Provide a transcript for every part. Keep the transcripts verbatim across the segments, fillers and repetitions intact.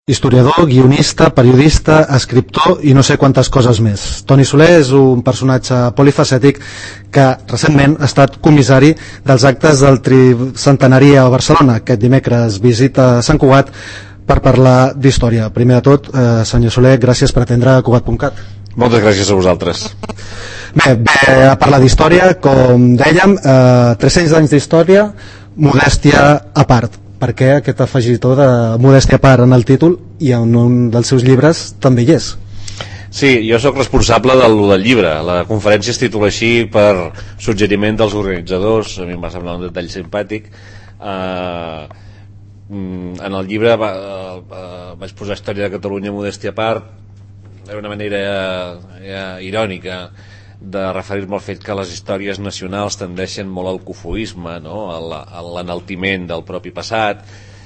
historiador, guionista, periodista, escriptor i no sé quantes coses més. Toni Soler és un personatge polifacètic que recentment ha estat comissari dels actes del Tricentenari a Barcelona. Aquest dimecres visita Sant Cugat per parlar d'història. Primer de tot, eh, senyor Soler, gràcies per atendre Cugat punt cat. Moltes gràcies a vosaltres. Bé, bé a parlar d'història, com dèiem, eh, tres-cents anys d'història, modèstia a part. Per què aquest afegitó de modèstia a part en el títol i en un dels seus llibres també hi és? Sí, jo sóc responsable del, del llibre. La conferència es titula així per suggeriment dels organitzadors. A mi em va semblar un detall simpàtic. Uh, en el llibre va, uh, vaig posar història de Catalunya, modèstia a part. Era una manera ja, irònica de referir-me al fet que les històries nacionals tendeixen molt al cofoisme, no? a l'enaltiment del propi passat,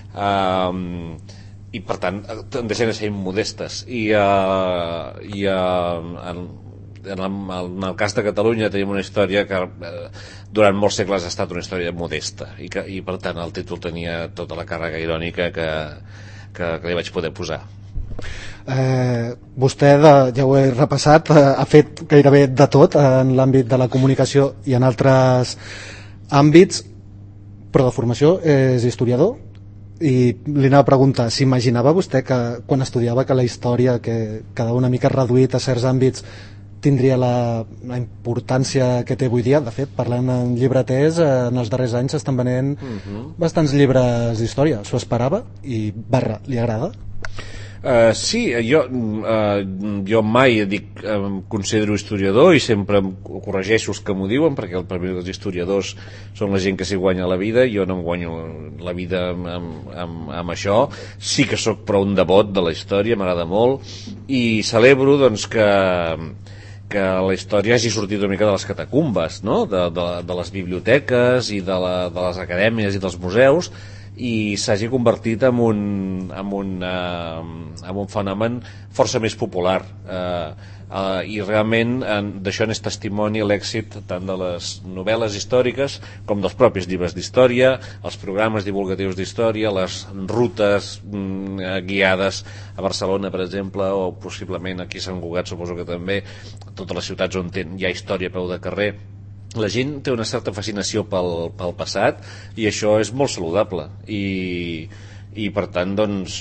eh, i per tant tendeixen a ser immodestes. I, eh, i eh, en, en, el, en el cas de Catalunya tenim una història que eh, durant molts segles ha estat una història modesta i, que, i per tant el títol tenia tota la càrrega irònica que, que, que li vaig poder posar. Eh, vostè, de, ja ho he repassat, eh, ha fet gairebé de tot en l'àmbit de la comunicació i en altres àmbits, però de formació és historiador, i li anava a preguntar, s'imaginava vostè que quan estudiava que la història, que quedava una mica reduït a certs àmbits, tindria la, la importància que té avui dia? De fet, parlant en llibreters, eh, en els darrers anys s'estan venent uh-huh. bastants llibres d'història. S'ho esperava i barra, li agrada? Uh, sí, jo, uh, jo mai dic, em considero historiador i sempre em corregeixo els que m'ho diuen, perquè per mi els historiadors són la gent que s'hi guanya la vida. Jo no em guanyo la vida amb, amb, amb, amb això. Sí que sóc prou un devot de la història, m'agrada molt, i celebro doncs, que, que la història hagi sortit una mica de les catacumbes, no? de, de, de les biblioteques i de, la, de les acadèmies i dels museus, i s'hagi convertit en un, en un, uh, en un fenomen força més popular, uh, uh, i realment uh, d'això n'és testimoni l'èxit tant de les novel·les històriques com dels propis llibres d'història, els programes divulgatius d'història, les rutes um, guiades a Barcelona, per exemple, o possiblement aquí a Sant Cugat, suposo que també, a totes les ciutats on hi ha història a peu de carrer. La gent té una certa fascinació pel, pel passat i això és molt saludable i, i per tant doncs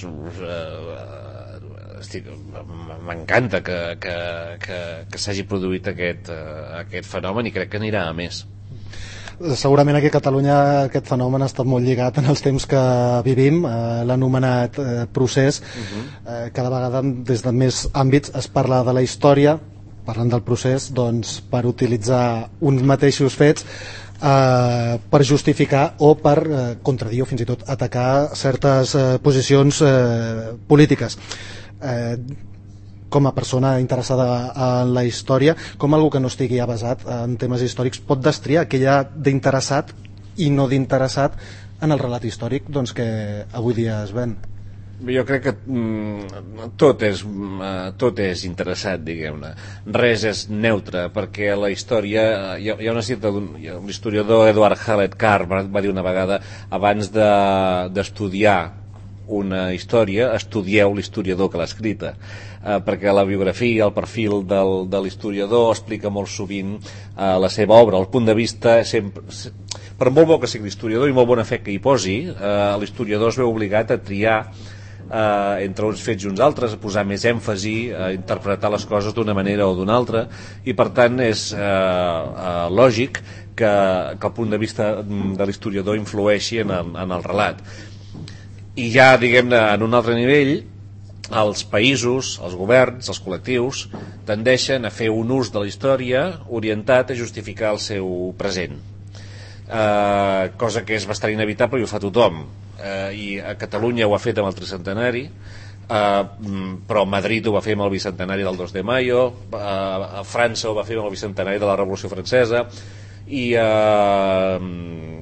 eh, m'encanta que, que, que, que s'hagi produït aquest, eh, aquest fenomen i crec que anirà a més. Segurament aquí a Catalunya aquest fenomen ha estat molt lligat en els temps que vivim, eh, l'anomenat eh, procés. Uh-huh. eh, cada vegada des de més àmbits es parla de la història, parlant del procés, doncs, per utilitzar uns mateixos fets eh, per justificar o per eh, contradir o fins i tot atacar certes eh, posicions eh, polítiques. Eh, com a persona interessada en la història, com algú que no estigui avesat en temes històrics pot destriar que hi ha d'interessat i no d'interessat en el relat històric doncs, que avui dia es ven? Jo crec que mm, tot, és, uh, tot és interessat, diguem-ne. Res és neutre, perquè la història... Hi ha, hi ha una cita d'un historiador, Edward Hallett Carr, va dir una vegada, abans d'estudiar de, una història, estudieu l'historiador que l'ha escrita, uh, perquè la biografia, el perfil del, de l'historiador explica molt sovint uh, la seva obra. El punt de vista sempre... Per molt bo que sigui l'historiador i molt bona fe que hi posi, uh, l'historiador es veu obligat a triar Uh, entre uns fets i uns altres, a posar més èmfasi, a interpretar les coses d'una manera o d'una altra, i per tant és uh, uh, lògic que, que el punt de vista de l'historiador influeixi en el, en el relat. I ja, diguem-ne, en un altre nivell, els països, els governs, els col·lectius tendeixen a fer un ús de la història orientat a justificar el seu present, uh, cosa que és bastant inevitable i ho fa tothom. Uh, i a Catalunya ho ha fet amb el tricentenari, uh, però Madrid ho va fer amb el bicentenari del dos de mayo, uh, a França ho va fer amb el bicentenari de la Revolució Francesa, i, uh,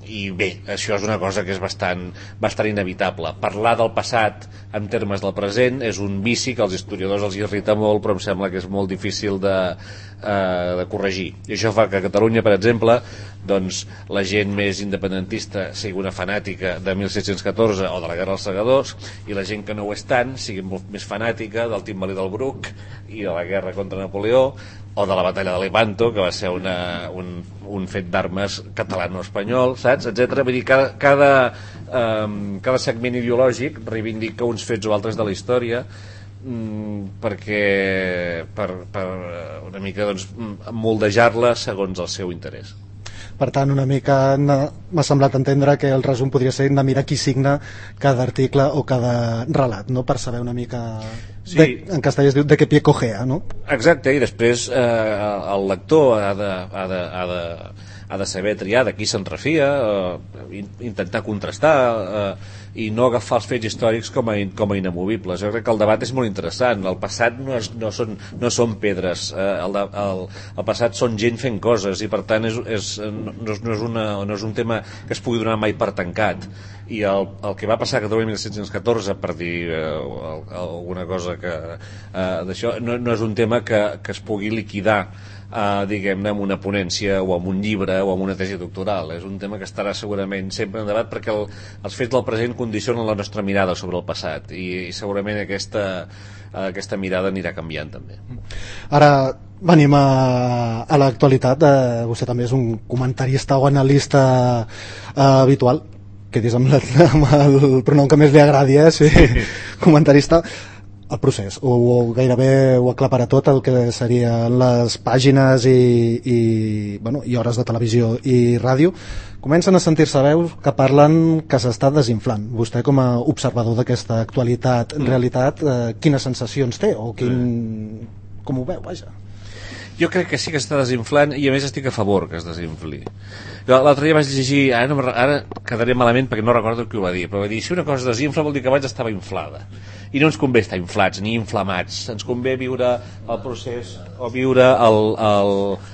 i bé, això és una cosa que és bastant, bastant inevitable. Parlar del passat en termes del present és un vici que als historiadors els irrita molt, però em sembla que és molt difícil de, eh, de corregir. I això fa que a Catalunya, per exemple, doncs, la gent més independentista sigui una fanàtica de mil set-cents catorze o de la Guerra dels Segadors, i la gent que no ho és tant sigui molt més fanàtica del Timbalí del Bruc i de la guerra contra Napoleó, o de la batalla de Lepanto, que va ser una, un, un fet d'armes catalano-espanyol, saps? etcètera. Vull dir, cada, cada, um, cada segment ideològic reivindica uns fets o altres de la història, mm, perquè per, per una mica doncs, moldejar-la segons el seu interès. Per tant, una mica m'ha semblat entendre que el resum podria ser de mirar qui signa cada article o cada relat, no? Per saber una mica, sí. de, en castellà es diu de què pie cojea, no? Exacte, i després eh, el lector ha de, ha de, ha de, ha de saber triar de qui se'n refia, eh, intentar contrastar, eh, i no agafar els fets històrics com a, com a inamovibles. Jo crec que el debat és molt interessant. El passat no, és, no, són, no són pedres, eh, el, el, el passat són gent fent coses, i per tant és, és, no, no, és una, no és un tema que es pugui donar mai per tancat. I el, el que va passar a Catalunya mil set-cents catorze, per dir eh, alguna cosa que eh, d'això, no, no és un tema que, que es pugui liquidar Uh, diguem-ne, amb una ponència o amb un llibre o amb una tesi doctoral. És un tema que estarà segurament sempre en debat, perquè el, els fets del present condicionen la nostra mirada sobre el passat, i, i segurament aquesta, uh, aquesta mirada anirà canviant també. Ara venim a, a l'actualitat. Uh, vostè també és un comentarista o analista uh, habitual, que dius amb, la, amb el pronom que més li agradi, eh? Sí, comentarista. El procés, o, o gairebé ho aclapara tot el que serien les pàgines i, i, bueno, i hores de televisió i ràdio. Comencen a sentir-se veus que parlen que s'està desinflant. Vostè, com a observador d'aquesta actualitat, en realitat, eh, quines sensacions té, o quin... com ho veu, vaja? Jo crec que sí que està desinflant, i a més estic a favor que es desinfli. L'altre dia vaig llegir, ara, no, ara quedaré malament perquè no recordo qui ho va dir, però va dir, si una cosa es desinfla vol dir que abans estava inflada, i no ens convé estar inflats ni inflamats, ens convé viure el procés o viure el, el,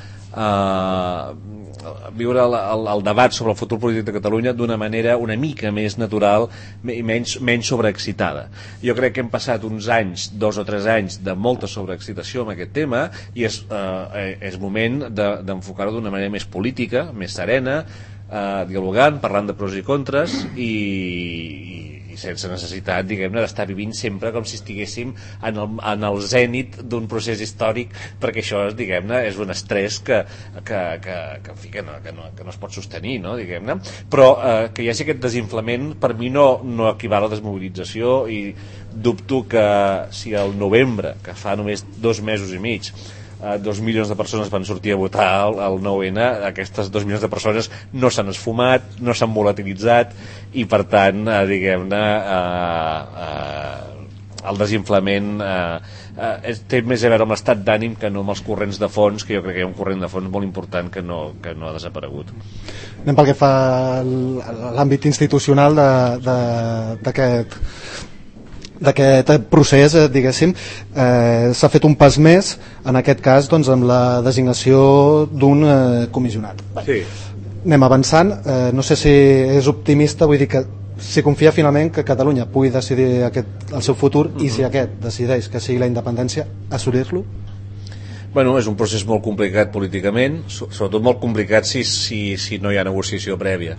uh, viure el, el, el debat sobre el futur polític de Catalunya d'una manera una mica més natural i menys, menys sobreexcitada. Jo crec que hem passat uns anys, dos o tres anys de molta sobreexcitació amb aquest tema, i és, eh, és moment de, d'enfocar-ho d'una manera més política, més serena, eh, dialogant, parlant de pros i contres, i, i sense necessitat, diguem-ne, d'estar vivint sempre com si estiguéssim en el, en el zènit d'un procés històric, perquè això, diguem-ne, és un estrès que, que, que, que, en fi, que, no, que, no, que no es pot sostenir, no? Diguem-ne. Però eh, que hi hagi aquest desinflament, per mi no, no equival a desmobilització, i dubto que si al novembre, que fa només dos mesos i mig, Uh, dos milions de persones van sortir a votar al, al nou ene, aquestes dos milions de persones no s'han esfumat, no s'han volatilitzat, i per tant, uh, diguem-ne, uh, uh, el desinflament uh, uh, té més a veure amb l'estat d'ànim que no amb els corrents de fons, que jo crec que hi ha un corrent de fons molt important que no, que no ha desaparegut. Anem pel que fa a l'àmbit institucional d'aquest d'aquest procés, eh, diguéssim, eh, s'ha fet un pas més, en aquest cas, doncs, amb la designació d'un eh, comissionat. Sí. Anem avançant, eh, no sé si és optimista, vull dir que si confia finalment que Catalunya pugui decidir aquest, el seu futur, uh-huh. i si aquest decideix que sigui la independència, assolir-lo? Bueno, és un procés molt complicat políticament, sobretot molt complicat si, si, si no hi ha negociació prèvia.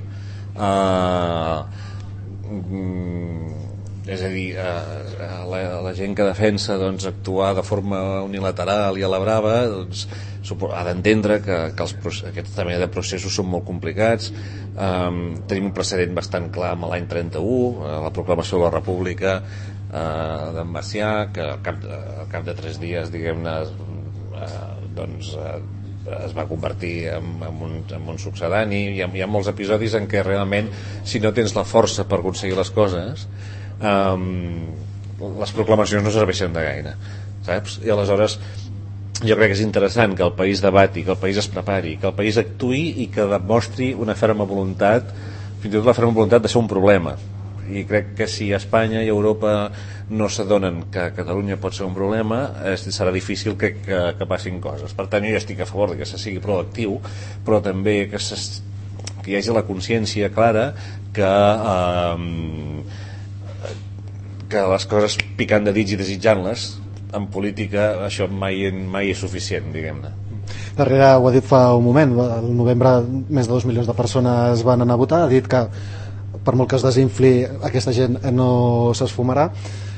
Uh, mm, és a dir, eh, la, la gent que defensa, doncs, actuar de forma unilateral i a la brava, doncs, ha d'entendre que, que els, aquesta mena de processos són molt complicats. Um, tenim un precedent bastant clar amb l'any trenta-u, eh, la proclamació de la República eh, d'en Macià, que al cap, de, al cap de tres dies, diguem-ne, eh, doncs, eh, es va convertir en, en, un, en un succedani. Hi ha, hi ha molts episodis en què realment, si no tens la força per aconseguir les coses, Um, les proclamacions no serveixen de gaire, saps? I aleshores jo crec que és interessant que el país debati, que el país es prepari, que el país actuï i que demostri una ferma voluntat, fins i tot la ferma voluntat de ser un problema. I crec que si Espanya i Europa no s'adonen que Catalunya pot ser un problema, serà difícil que, que, que passin coses. Per tant, jo estic a favor de que se sigui proactiu, però també que se que hi hagi la consciència clara que eh, que les coses picant de dits i desitjant-les en política això mai, mai és suficient, diguem-ne. Darrere, ho ha dit fa un moment, al novembre més de dos milions de persones van anar a votar, ha dit que per molt que es desinfli aquesta gent no s'esfumarà.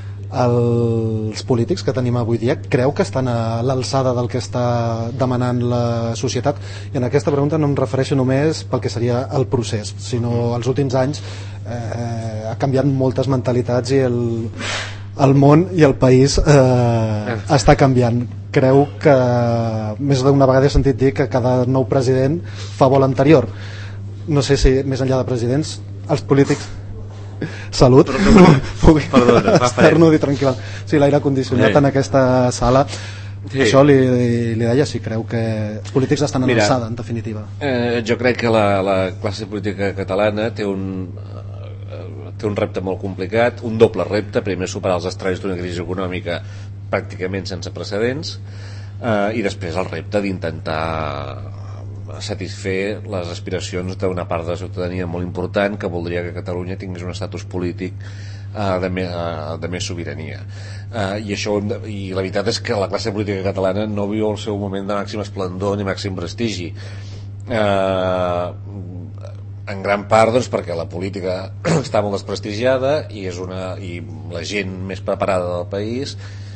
Els polítics que tenim avui dia creu que estan a l'alçada del que està demanant la societat? I en aquesta pregunta no em refereixo només pel que seria el procés, sinó els últims anys eh, ha canviat moltes mentalitats i el, el món i el país eh, està canviant. Creu que més d'una vegada he sentit dir que cada nou president fa vol anterior. No sé si més enllà de presidents els polítics salut pugui estar-nos i tranquil. Sí, l'aire condicionat en aquesta sala. Sí. Això li, li deia si creu que els polítics estan en alçada, en definitiva. Eh, jo crec que la, la classe política catalana té un eh, té un repte molt complicat, un doble repte. Primer, superar els estralls d'una crisi econòmica pràcticament sense precedents, eh, i després el repte d'intentar satisfer les aspiracions d'una part de la ciutadania molt important que voldria que Catalunya tingués un estatus polític eh, de, me, eh, de més sobirania, eh, i això i la veritat és que la classe política catalana no viu el seu moment de màxim esplendor ni màxim prestigi, eh, en gran part doncs, perquè la política està molt desprestigiada i, és una, i la gent més preparada del país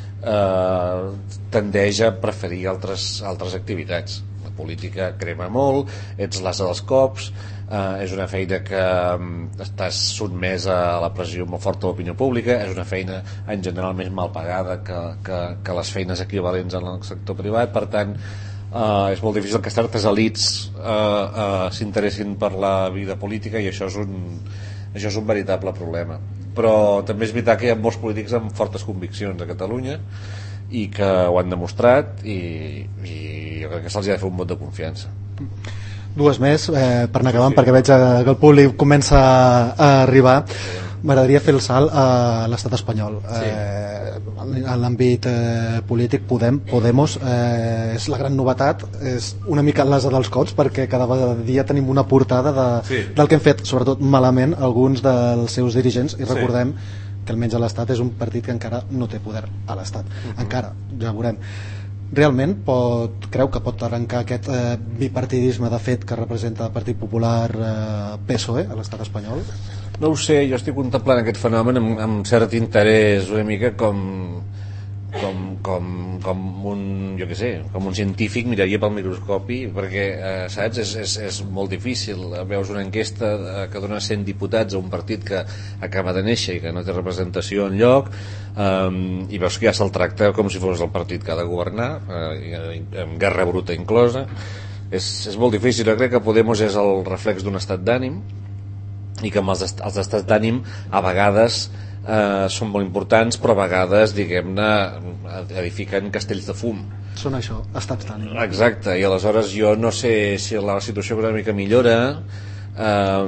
eh, tendeix a preferir altres, altres activitats. Política crema molt, ets l'ase dels cops, eh, és una feina que um, estàs sotmès a la pressió molt forta de l'opinió pública, és una feina en general més mal pagada que, que, que les feines equivalents en el sector privat, per tant eh, és molt difícil que certes elits eh, eh, s'interessin per la vida política, i això és un, això és un veritable problema. Però també és veritat que hi ha molts polítics amb fortes conviccions a Catalunya i que ho han demostrat, i, i jo crec que se'ls ha de fer un vot de confiança. Dues més, eh, per anar acabant, perquè veig que el públic comença a arribar. M'agradaria fer el salt a l'estat espanyol. Sí. Eh, en l'àmbit eh, polític, Podem, Podemos eh, és la gran novetat, és una mica l'ase dels cops, perquè cada dia tenim una portada de, sí. del que hem fet, sobretot malament, alguns dels seus dirigents, i recordem sí. que almenys a l'Estat és un partit que encara no té poder a l'Estat. Uh-huh. Encara, ja veurem. Realment pot, creu que pot arrencar aquest eh, bipartidisme de fet que representa el Partit Popular eh, P S O E a l'estat espanyol? No ho sé, jo estic contemplant aquest fenomen amb, amb cert interès, una mica com com, com, com un jo què sé, com un científic miraria pel microscopi, perquè eh, saps, és, és, és molt difícil. Veus una enquesta que dona cent diputats a un partit que acaba de néixer i que no té representació enlloc, um, i veus que ja se'l tracta com si fos el partit que ha de governar, eh, amb guerra bruta inclosa. És, és molt difícil. Jo crec que Podemos és el reflex d'un estat d'ànim, i que amb els, est els estats d'ànim a vegades eh, són molt importants, però a vegades, diguem-ne, edifiquen castells de fum. Són això, estats d'ànim. Exacte, i aleshores jo no sé si la situació econòmica millora, eh,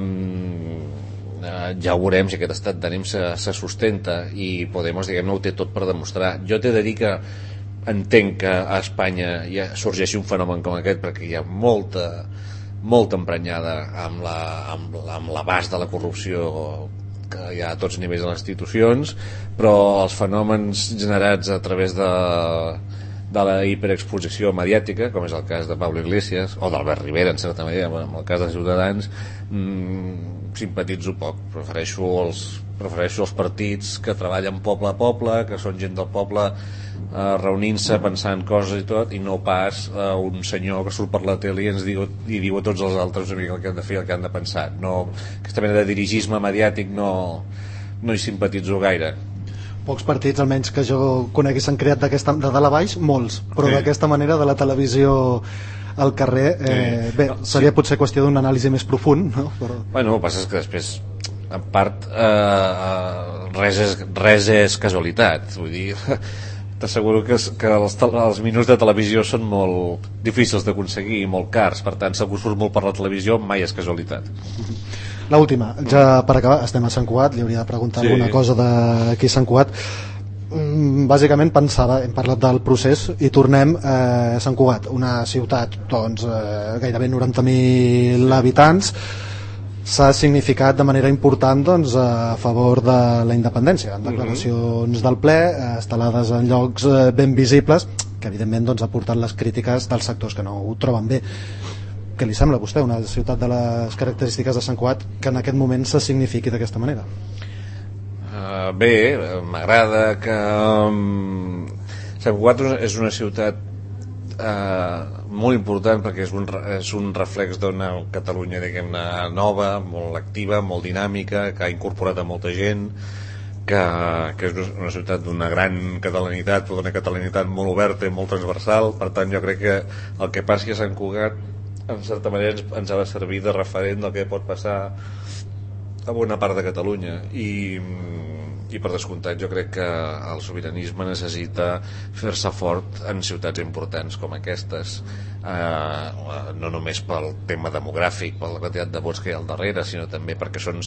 ja ho veurem si aquest estat d'ànim se, se sustenta, i Podemos, diguem-ne, ho té tot per demostrar. Jo t'he de dir que entenc que a Espanya ja sorgeixi un fenomen com aquest, perquè hi ha molta molt emprenyada amb la, amb, amb l'abast de la corrupció que hi ha a tots nivells de les institucions, però els fenòmens generats a través de, de la hiperexposició mediàtica, com és el cas de Pablo Iglesias o d'Albert Rivera en certa manera, en el cas de Ciutadans, mmm, simpatitzo poc. Prefereixo els, prefereixo els partits que treballen poble a poble, que són gent del poble Uh, reunint-se, pensant coses i tot, i no pas uh, un senyor que surt per la tele i ens diu, i diu a tots els altres una mica el que han de fer i el que han de pensar. No, aquesta mena de dirigisme mediàtic no, no hi simpatitzo gaire. Pocs partits, almenys que jo conegui, s'han creat d'aquesta, de dalt a baix, molts, però sí. d'aquesta manera, de la televisió al carrer, eh, sí. bé, seria sí. potser qüestió d'un anàlisi més profund, no? Però... Bueno, el que passa és que després, en part, eh, res, és, res és casualitat, vull dir... T'asseguro que, que els, els minuts de televisió són molt difícils d'aconseguir i molt cars, per tant, si algú surt molt per la televisió, mai és casualitat. L'última, ja per acabar, estem a Sant Cugat, li hauria de preguntar sí. alguna cosa d'aquí a Sant Cugat. Bàsicament pensava, hem parlat del procés i tornem a Sant Cugat, una ciutat doncs, eh, gairebé noranta mil habitants, s'ha significat de manera important doncs, a favor de la independència, en declaracions del ple, instal·lades en llocs ben visibles, que evidentment doncs, ha portat les crítiques dels sectors que no ho troben bé. Què li sembla a vostè una ciutat de les característiques de Sant Cugat que en aquest moment se signifiqui d'aquesta manera? Uh, bé, m'agrada que um, Sant Cugat és una ciutat Uh, molt important perquè és un, és un reflex d'una Catalunya diguem-ne nova, molt activa, molt dinàmica, que ha incorporat a molta gent, que, que és una ciutat d'una gran catalanitat, però d'una catalanitat molt oberta i molt transversal. Per tant, jo crec que el que passi a Sant Cugat en certa manera ens, ens ha de servir de referent del que pot passar a bona part de Catalunya. I i per descomptat jo crec que el sobiranisme necessita fer-se fort en ciutats importants com aquestes, eh, no només pel tema demogràfic, per la quantitat de vots que hi ha al darrere, sinó també perquè són